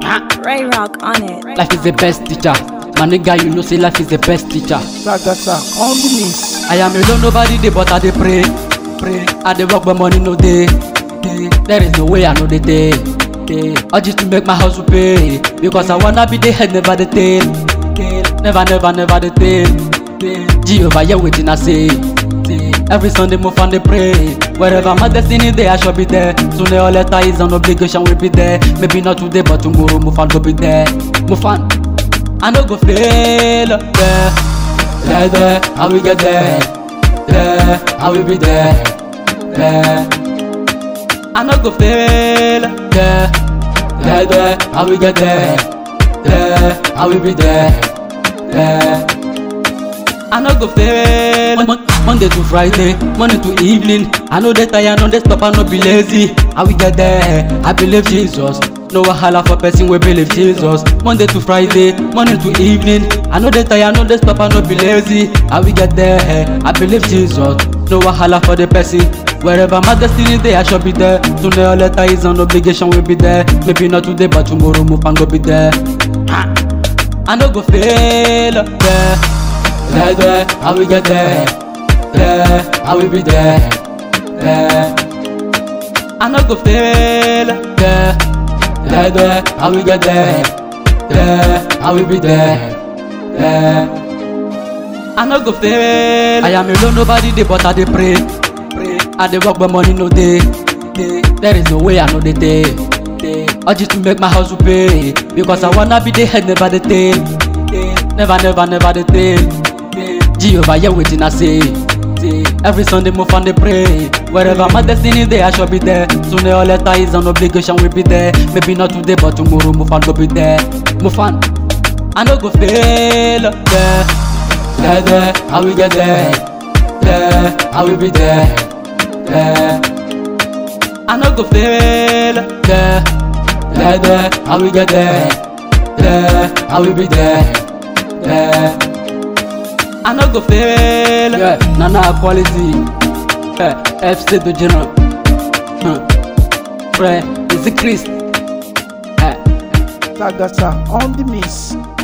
Ray Rock on it. Life is the best teacher. My nigga, you know say life is the best teacher. Sagasa on the mix. I am alone, nobody dey, but I dey pray. I dey work, but money no dey. There is no way I know the day. I just to make my house pay. Because I wanna be the head, never the tail. Never the tail. Jehovah, yeah, waiting I say. Every Sunday, move and they pray. Wherever my destiny there, I shall be there. Sooner or later, is an obligation, we'll be there. Maybe not today, but tomorrow, move and go be there. Move on. I no go fail. There, I will get there. There, I will be there. There, I no go fail. There, I will get there. There, I will be there. There, I no go fail. Monday to Friday, Monday to evening. I know that I am on this stop, I no be lazy. I will get there. I believe Jesus. No wahala for person we believe Jesus. Monday to Friday, morning to evening. I know that I am on this stop, I no be lazy. I will get there. I believe Jesus. No wahala for the person. Wherever my destiny there, I shall be there. Sooner or later, is an obligation, we'll be there. Maybe not today, but tomorrow, move and go be there. I no go fail. There, I will get there. There, I will be there. There, I no go fail. There, I will get there. There, I will be there. There, I no go fail. I am alone, nobody dey, but I dey pray. I dey work, but money no dey. There is no way I know the day. I just to make my house pay. Because I wanna be the head, never the tail. Never the tail. Jehovah, yeah, waiting I say. Every Sunday, move and they pray. Wherever my destiny there, I shall be there. Sooner or later, is an obligation, we'll be there. Maybe not today, but tomorrow, move and go be there. Move on. I no go fail. There, I will get there. There, I will be there. There, I no go fail. There, I will get there. There, I will be there. There, I no go fail. Yeah, Nana quality. FC the general. Is it Chris? Sagasa on the mix.